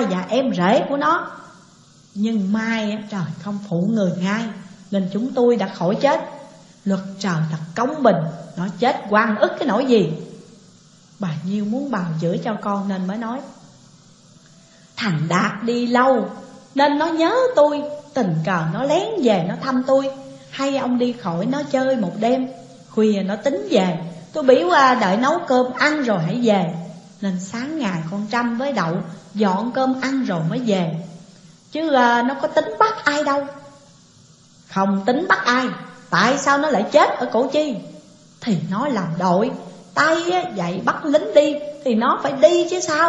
và em rể của nó. Nhưng mai trời không phụ người ngay, nên chúng tôi đã khỏi chết. Luật trời thật công bình, nó chết oan ức cái nỗi gì. Bà Nhiêu muốn bào chữa cho con nên mới nói: thằng Đạt đi lâu nên nó nhớ tôi, tình cờ nó lén về nó thăm tôi. Hay ông đi khỏi nó chơi một đêm, khuya nó tính về. Tôi biểu đợi nấu cơm ăn rồi hãy về, nên sáng ngày con Trâm với Đậu dọn cơm ăn rồi mới về. Chứ nó có tính bắt ai đâu. Không tính bắt ai, tại sao nó lại chết ở Củ Chi? Thì nó làm đội, tay dạy bắt lính đi thì nó phải đi chứ sao.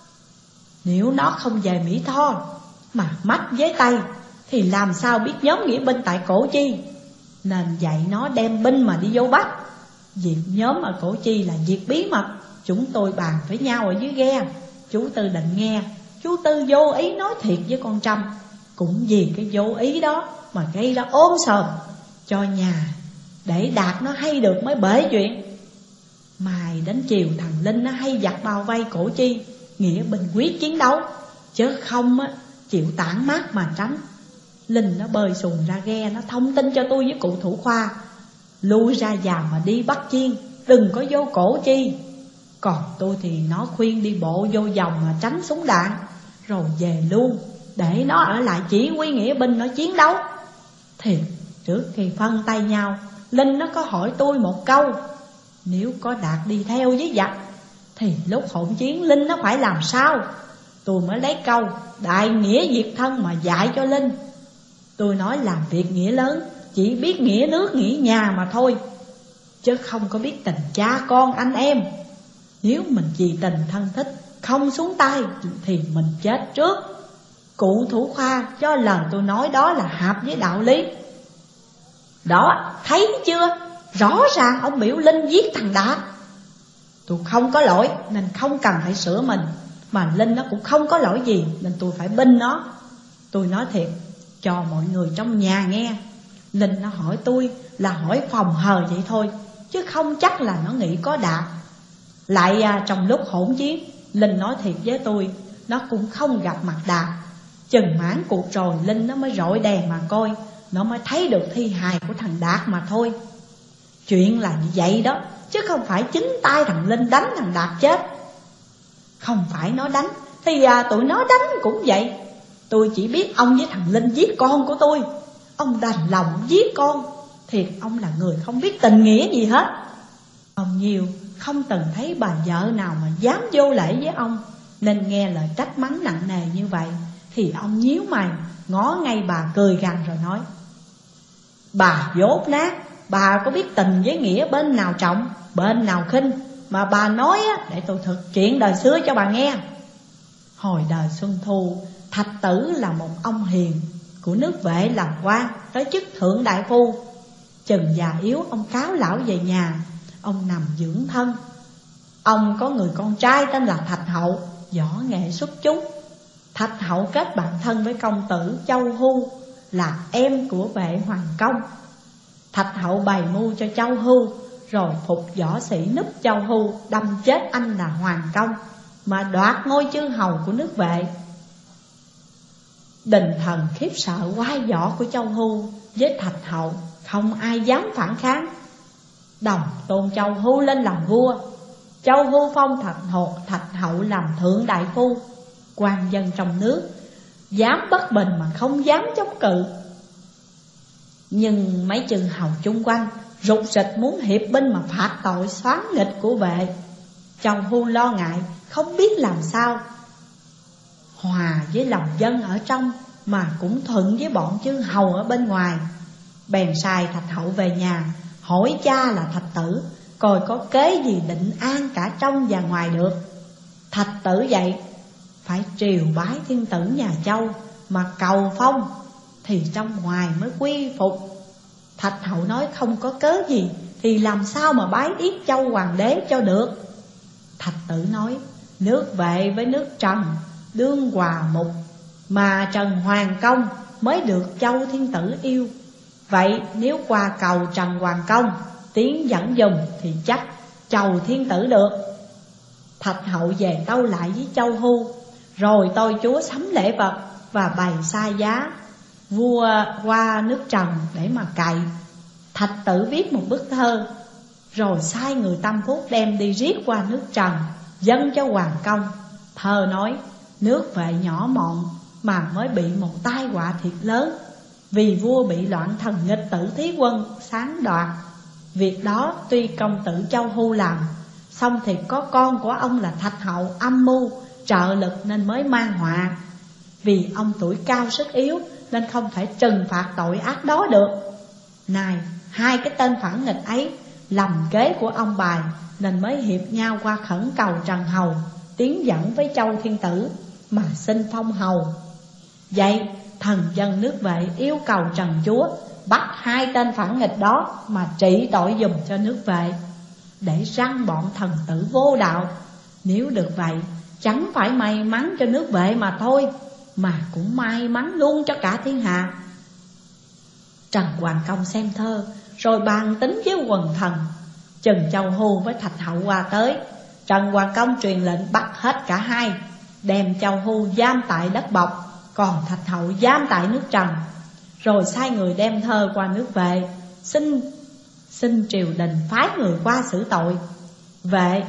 Nếu nó không về Mỹ Tho mà mách với Tây thì làm sao biết nhóm nghĩa binh tại Củ Chi. Nên dạy nó đem binh mà đi vô Bắc. Việc nhóm ở Củ Chi là việc bí mật, chúng tôi bàn với nhau ở dưới ghe. Chú Tư định nghe, chú Tư vô ý nói thiệt với con Trâm. Cũng vì cái vô ý đó mà gây ra ôm sòm cho nhà, để Đạt nó hay được mới bể chuyện. Mai đến chiều thằng Linh nó hay giặt bao vây Củ Chi, nghĩa binh quyết chiến đấu, chứ không chịu tản mát mà tránh. Linh nó bơi xuồng ra ghe, nó thông tin cho tôi với cụ thủ khoa: lui ra vào mà đi Bắc Chiên, đừng có vô Củ Chi. Còn tôi thì nó khuyên đi bộ vô vòng mà tránh súng đạn, rồi về luôn, để nó ở lại chỉ huy nghĩa binh nó chiến đấu. Thì trước khi phân tay nhau, Linh nó có hỏi tôi một câu: nếu có Đạt đi theo với giặc thì lúc hỗn chiến Linh nó phải làm sao? Tôi mới lấy câu đại nghĩa diệt thân mà dạy cho Linh. Tôi nói làm việc nghĩa lớn chỉ biết nghĩa nước nghĩa nhà mà thôi, chứ không có biết tình cha con anh em. Nếu mình vì tình thân thích không xuống tay thì mình chết trước. Cụ thủ khoa cho lời tôi nói đó là hợp với đạo lý. Đó, thấy chưa? Rõ ràng ông biểu Linh giết thằng Đạt. Tôi không có lỗi nên không cần phải sửa mình, mà Linh nó cũng không có lỗi gì nên tôi phải binh nó. Tôi nói thiệt cho mọi người trong nhà nghe, Linh nó hỏi tôi là hỏi phòng hờ vậy thôi, chứ không chắc là nó nghĩ có Đạt. Lại trong lúc hỗn chiến, Linh nói thiệt với tôi, nó cũng không gặp mặt Đạt. Chừng mãn cuộc rồi Linh nó mới rọi đèn mà coi, nó mới thấy được thi hài của thằng Đạt mà thôi. Chuyện là như vậy đó, chứ không phải chính tay thằng Linh đánh thằng Đạt chết. Không phải nó đánh thì tụi nó đánh cũng vậy. Tôi chỉ biết ông với thằng Linh giết con của tôi. Ông đành lòng giết con, thiệt ông là người không biết tình nghĩa gì hết. Ông Nhiều không từng thấy bà vợ nào mà dám vô lễ với ông, nên nghe lời trách mắng nặng nề như vậy thì ông nhíu mày ngó ngay bà cười gằn rồi nói: bà dốt nát, bà có biết tình với nghĩa bên nào trọng, bên nào khinh mà bà nói để tôi thực chuyện đời xưa cho bà nghe. Hồi đời Xuân Thu, Thạch Tử là một ông hiền của nước Vệ làm quan, tới chức thượng đại phu. Chừng già yếu ông cáo lão về nhà, ông nằm dưỡng thân. Ông có người con trai tên là Thạch Hậu, võ nghệ xuất chúng. Thạch Hậu kết bạn thân với công tử Châu Hưu, là em của Vệ Hoàng Công. Thạch Hậu bày mưu cho Châu Hưu, rồi phục võ sĩ núp Châu Hưu, đâm chết anh là Hoàng Công, mà đoạt ngôi chư hầu của nước Vệ. Đình thần khiếp sợ quai võ của Châu Hưu với Thạch Hậu, không ai dám phản kháng. Đồng tôn Châu Hưu lên làm vua. Châu Hưu phong Thạch Hậu làm thượng đại phu. Quan dân trong nước dám bất bình mà không dám chống cự. Nhưng mấy chư hầu chung quanh rục rịch muốn hiệp binh mà phạt tội soán nghịch của Vệ. Châu Hưu lo ngại không biết làm sao hòa với lòng dân ở trong, mà cũng thuận với bọn chư hầu ở bên ngoài. Bèn sai Thạch Hậu về nhà, hỏi cha là Thạch Tử coi có kế gì định an cả trong và ngoài được. Thạch Tử dậy phải triều bái thiên tử nhà Châu mà cầu phong thì trong ngoài mới quy phục. Thạch Hậu nói không có cớ gì thì làm sao mà bái yết Châu hoàng đế cho được. Thạch Tử nói nước Vệ với nước Trần đương hòa mục, mà Trần Hoàng Công mới được Châu thiên tử yêu. Vậy nếu qua cầu Trần Hoàng Công tiến dẫn dùng thì chắc Châu thiên tử được. Thạch Hậu về tâu lại với Châu Hưu, Rồi tôi chúa sắm lễ vật và bày xa giá vua qua nước Trần để mà cậy. Thạch Tử viết một bức thơ, rồi sai người Tâm Phúc đem đi riết qua nước Trần, dâng cho Hoàng Công. Thơ nói: nước Vệ nhỏ mọn mà mới bị một tai họa thiệt lớn, vì vua bị loạn thần nghịch tử Thí Quân sáng đoạt. Việc đó tuy công tử Châu Hu làm, song thì có con của ông là Thạch Hậu âm mưu trợ lực nên mới mang họa. Vì ông tuổi cao sức yếu nên không thể trừng phạt tội ác đó được. Này, hai cái tên phản nghịch ấy lầm kế của ông bài, nên mới hiệp nhau qua khẩn cầu Trần Hầu tiến dẫn với Châu Thiên Tử mà xin phong hầu. Vậy thần dân nước Vệ yêu cầu Trần chúa bắt hai tên phản nghịch đó mà trị tội giùm cho nước Vệ, để răng bọn thần tử vô đạo. Nếu được vậy, chẳng phải may mắn cho nước Vệ mà thôi, mà cũng may mắn luôn cho cả thiên hạ. Trần Hoàng Công xem thơ, rồi bàn tính với quần thần. Chừng Châu Hu với Thạch Hậu qua tới, Trần Hoàng Công truyền lệnh bắt hết cả hai, đem Châu Hu giam tại đất Bộc, còn Thạch Hậu giam tại nước Trần. Rồi sai người đem thơ qua nước Vệ, xin triều đình phái người qua xử tội. Vệ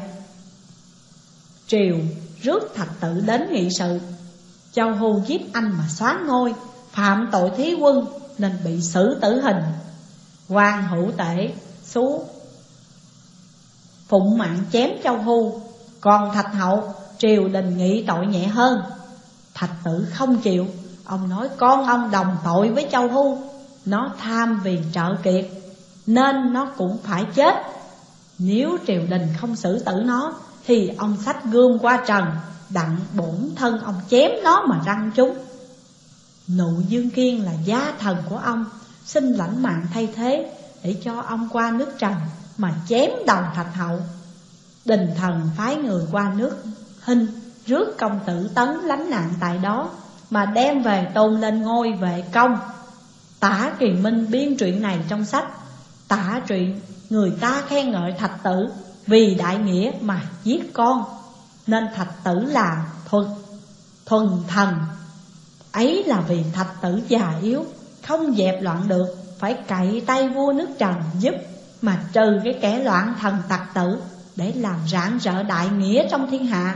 triều rước Thạch Tử đến nghị sự. Châu Hu giết anh mà xóa ngôi, phạm tội Thí Quân nên bị xử tử hình. Quan Hữu Tể xú phụng mạng chém Châu Hu, còn Thạch Hậu triều đình nghị tội nhẹ hơn. Thạch Tử không chịu, ông nói con ông đồng tội với Châu Hu, nó tham vì trợ kiệt nên nó cũng phải chết. Nếu triều đình không xử tử nó, thì ông xách gươm qua trần, đặng bổn thân ông chém nó mà răng chúng. Nụ Dương Kiên là gia thần của ông, xin lãnh mạng thay thế, để cho ông qua nước Trần mà chém đầu Thạch Hậu. Đình thần phái người qua nước Hinh, rước công tử Tấn lánh nạn tại đó, mà đem về tôn lên ngôi Vệ Công. Tả Kiền Minh biên truyện này trong sách. Tả truyện người ta khen ngợi Thạch Tử vì đại nghĩa mà giết con, nên Thạch Tử là thuần thần. Ấy là vì Thạch Tử già yếu, không dẹp loạn được, phải cậy tay vua nước Trần giúp mà trừ cái kẻ loạn thần tặc tử, để làm rạng rỡ đại nghĩa trong thiên hạ.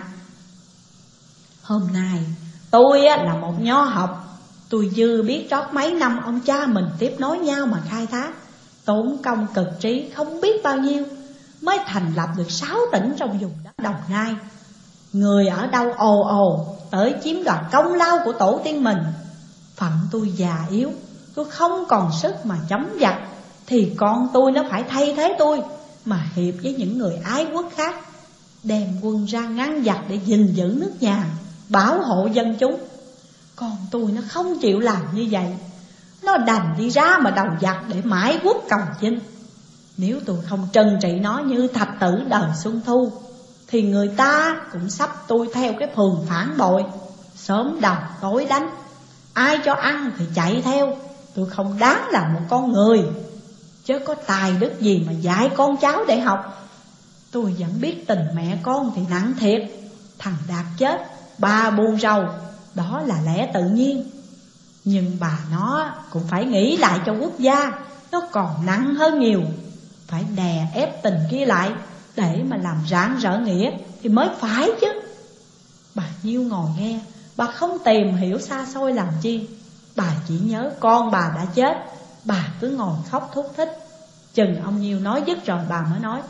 Hôm nay tôi là một nho học, tôi dư biết trót mấy năm ông cha mình tiếp nối nhau mà khai thác, tốn công cực trí không biết bao nhiêu, mới thành lập được 6 tỉnh trong vùng đất Đồng Nai. Người ở đâu ồ ồ tới chiếm đoạt công lao của tổ tiên mình. Phận tôi già yếu, tôi không còn sức mà chống giặc, thì con tôi nó phải thay thế tôi mà hiệp với những người ái quốc khác, đem quân ra ngăn giặc để gìn giữ nước nhà, bảo hộ dân chúng. Con tôi nó không chịu làm như vậy, nó đành đi ra mà đầu giặc để mãi quốc cầu chinh. Nếu tôi không trừng trị nó như Thạch Tử đời Xuân Thu, thì người ta cũng sắp tôi theo cái phường phản bội, sớm đầu tối đánh, ai cho ăn thì chạy theo. Tôi không đáng là một con người, chứ có tài đức gì mà dạy con cháu để học. Tôi vẫn biết tình mẹ con thì nặng thiệt. Thằng Đạt chết, bà buồn rầu, đó là lẽ tự nhiên. Nhưng bà nó cũng phải nghĩ lại cho quốc gia, nó còn nặng hơn nhiều. Phải đè ép tình kia lại, để mà làm rạng rỡ nghĩa thì mới phải chứ. Bà Nhiêu ngồi nghe, bà không tìm hiểu xa xôi làm chi. Bà chỉ nhớ con bà đã chết, bà cứ ngồi khóc thút thít. Chừng ông Nhiêu nói dứt rồi bà mới nói: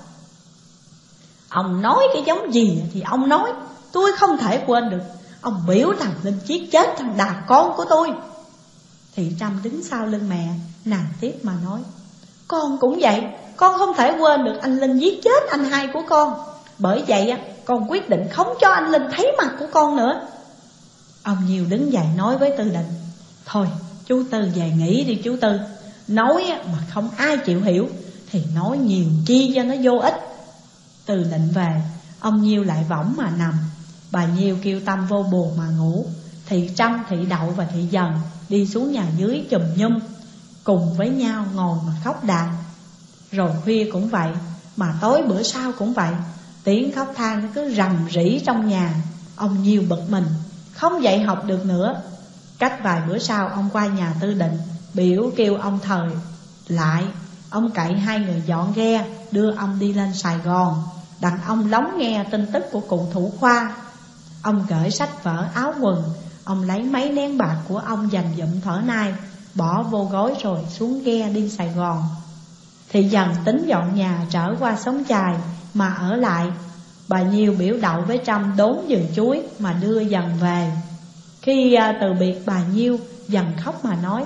ông nói cái giống gì thì ông nói, tôi không thể quên được. Ông biểu thằng Linh Chiết chết thằng Đạt con của tôi. Thị Trâm đứng sau lưng mẹ, nàng tiếp mà nói: con cũng vậy, con không thể quên được anh Linh giết chết anh hai của con. Bởi vậy con quyết định không cho anh Linh thấy mặt của con nữa. Ông Nhiêu đứng dậy nói với Tư Định: thôi chú Tư về nghỉ đi chú Tư. Nói mà không ai chịu hiểu thì nói nhiều chi cho nó vô ích. Tư Định về, ông Nhiêu lại võng mà nằm. Bà Nhiêu kêu Tâm vô buồn mà ngủ. Thị Trâm, Thị Đậu và Thị Dần đi xuống nhà dưới chùm nhum, cùng với nhau ngồi mà khóc đàn. Rồi khuya cũng vậy, mà tối bữa sau cũng vậy. Tiếng khóc than nó cứ rầm rĩ trong nhà. Ông Nhiêu bực mình, không dạy học được nữa. Cách vài bữa sau ông qua nhà Tư Định, biểu kêu ông thời lại. Ông cậy hai người dọn ghe đưa ông đi lên Sài Gòn, đặng ông lóng nghe tin tức của cụ Thủ Khoa. Ông gửi sách vở áo quần, ông lấy mấy nén bạc của ông dành dụm thở nay, bỏ vô gói rồi xuống ghe đi Sài Gòn. Thì dần tính dọn nhà trở qua Xóm Chài mà ở lại. Bà Nhiêu biểu đậu với Trâm đốn vườn chuối mà đưa dần về. Khi từ biệt bà Nhiêu, dần khóc mà nói: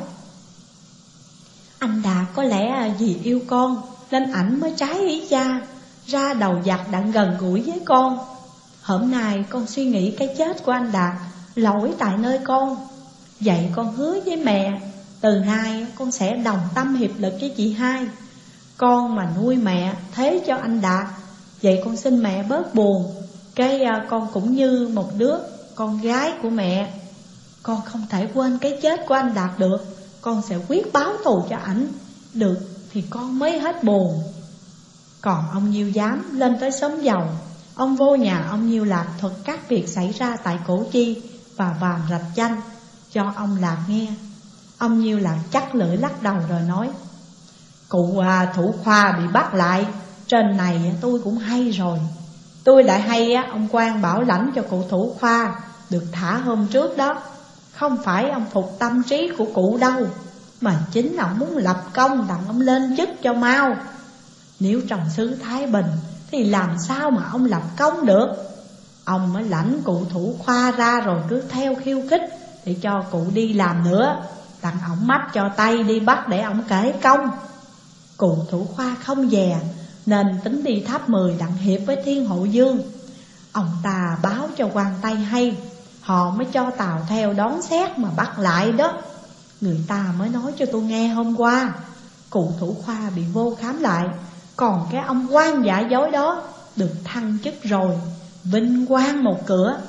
anh Đạt có lẽ vì yêu con nên ảnh mới trái ý cha, ra đầu giặc đặng gần gũi với con. Hôm nay con suy nghĩ cái chết của anh Đạt lỗi tại nơi con. Vậy con hứa với mẹ, từ nay con sẽ đồng tâm hiệp lực với chị hai. Con mà nuôi mẹ thế cho anh Đạt, vậy con xin mẹ bớt buồn. Con cũng như một đứa con gái của mẹ. Con không thể quên cái chết của anh Đạt được. Con sẽ quyết báo thù cho ảnh. Được thì con mới hết buồn. Còn ông Nhiêu Giám lên tới xóm Dầu. Ông vô nhà ông Nhiêu Lạc thuật các việc xảy ra tại Cổ Chi và Vàm Rạch Chanh cho ông Lạc nghe. Ông Nhiêu Lạc chắc lưỡi lắc đầu rồi nói: cụ Thủ Khoa bị bắt lại, trên này tôi cũng hay rồi. Tôi lại hay ông quan bảo lãnh cho cụ Thủ Khoa được thả hôm trước đó. Không phải ông phục tâm trí của cụ đâu, mà chính ông muốn lập công đặng ông lên chức cho mau. Nếu trong xứ Thái Bình thì làm sao mà ông lập công được. Ông mới lãnh cụ Thủ Khoa ra rồi cứ theo khiêu khích để cho cụ đi làm nữa, đặng ông mách cho tay đi bắt để ông kể công. Cụ Thủ Khoa không dè nên tính đi Tháp 10 đặng hiệp với Thiên Hộ Dương. Ông ta báo cho quan Tây hay, họ mới cho tàu theo đón xét mà bắt lại đó. Người ta mới nói cho tôi nghe hôm qua, cụ Thủ Khoa bị vô khám lại, còn cái ông quan giả dối đó được thăng chức rồi, vinh quang một cửa.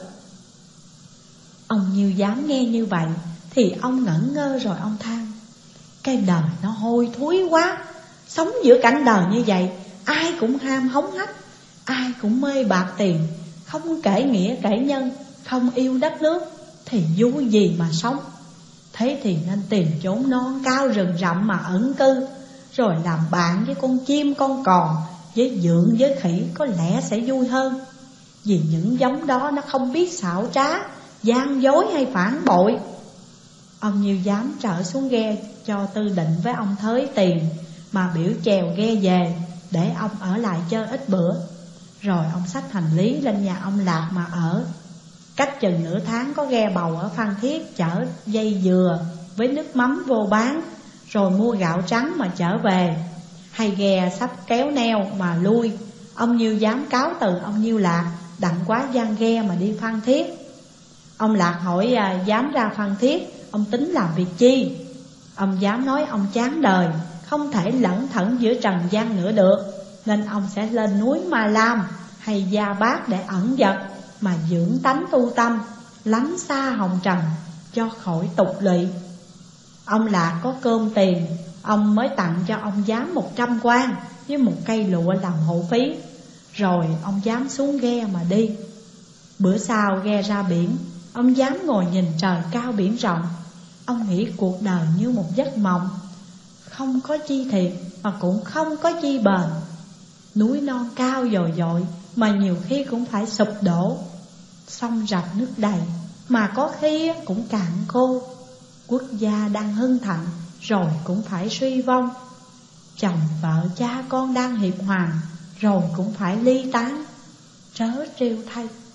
Ông Nhiêu Giám nghe như vậy thì ông ngẩn ngơ rồi ông than: cái đời nó hôi thối quá. Sống giữa cảnh đời như vậy, ai cũng ham hống hách, ai cũng mê bạc tiền, không kể nghĩa kể nhân, không yêu đất nước thì vui gì mà sống. Thế thì nên tìm chốn non cao rừng rậm mà ẩn cư, rồi làm bạn với con chim con cò, với dượng với khỉ có lẽ sẽ vui hơn. Vì những giống đó nó không biết xảo trá, gian dối hay phản bội. Ông Nhiêu Giám trở xuống ghe cho Tư Định với ông Thới tiền, mà biểu chèo ghe về để ông ở lại chơi ít bữa. Rồi ông xách hành lý lên nhà ông Lạc mà ở. Cách chừng nửa tháng có ghe bầu ở Phan Thiết chở dây dừa với nước mắm vô bán, rồi mua gạo trắng mà trở về. Hay ghe sắp kéo neo mà lui, ông Nhiêu Giám cáo từ ông Nhiêu Lạc đặng quá gian ghe mà đi Phan Thiết. Ông Lạc hỏi Giám ra Phan Thiết ông tính làm việc chi. Ông Giám nói ông chán đời, không thể lẩn thẩn giữa trần gian nữa được, nên ông sẽ lên núi Ma Lam hay Gia Bát để ẩn dật, mà dưỡng tánh tu tâm, lánh xa hồng trần cho khỏi tục lụy. Ông Lạc có cơm tiền, ông mới tặng cho ông Giám 100 quan với một cây lụa làm hộ phí. Rồi ông Giám xuống ghe mà đi. Bữa sau ghe ra biển, ông Giám ngồi nhìn trời cao biển rộng. Ông nghĩ cuộc đời như một giấc mộng, không có chi thiệt mà cũng không có chi bền. Núi non cao dồi dội mà nhiều khi cũng phải sụp đổ, sông rạch nước đầy mà có khi cũng cạn khô. Quốc gia đang hưng thịnh rồi cũng phải suy vong. Chồng vợ cha con đang hiệp hoàng rồi cũng phải ly tán. Trớ trêu thay.